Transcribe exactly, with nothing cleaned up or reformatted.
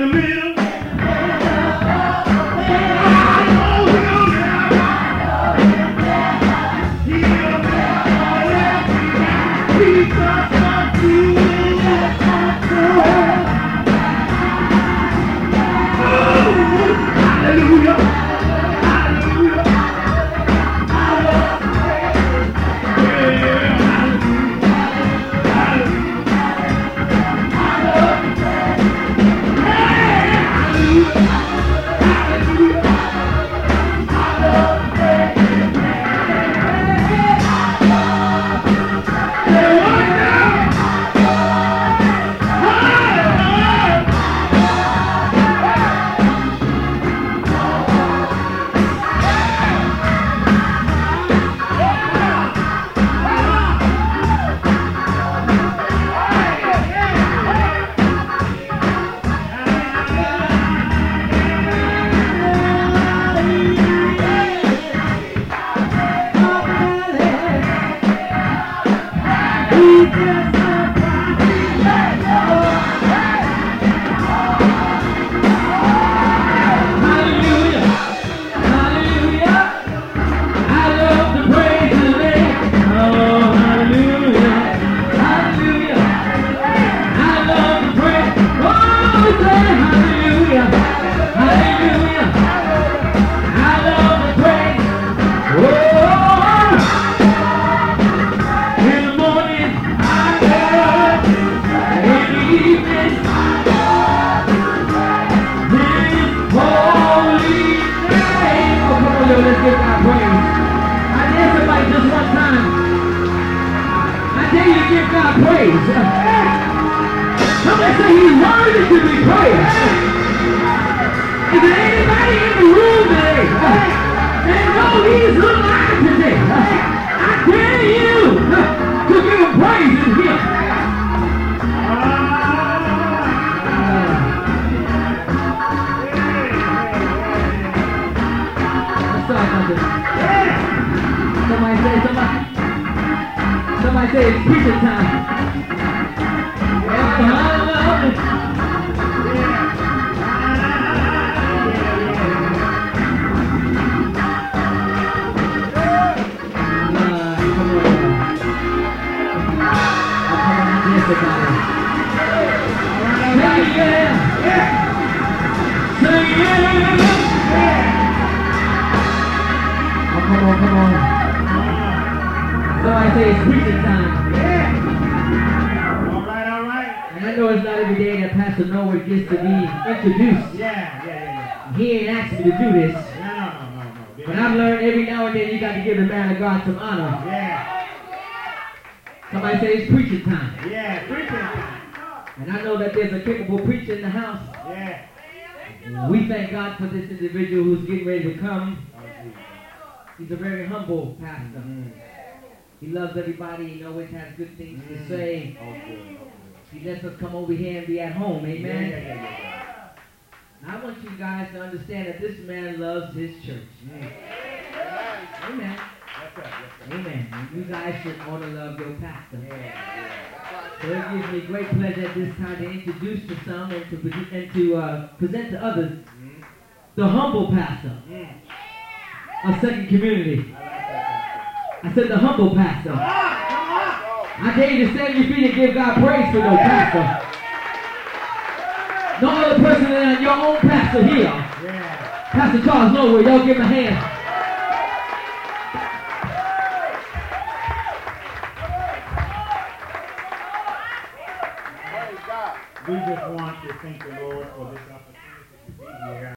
He's a very humble pastor. Mm-hmm. He loves everybody. He always has good things mm-hmm. to say. Okay. He lets us come over here and be at home. Amen? Yeah, yeah, yeah, yeah. Now I want you guys to understand that this man loves his church. Mm. Amen. That's right, that's right. Amen. You guys should ought to love your pastor. Yeah, yeah. So it gives me great pleasure at this time to introduce to some and to, and to uh, present to others mm. the humble pastor. Mm. A second community. I said the humble pastor. I dare you to stand your feet and give God praise for your pastor. No other person than your own pastor here. Yeah. Pastor Charles Nowhere. Y'all give him a hand. We just want to thank the Lord for this opportunity to be here.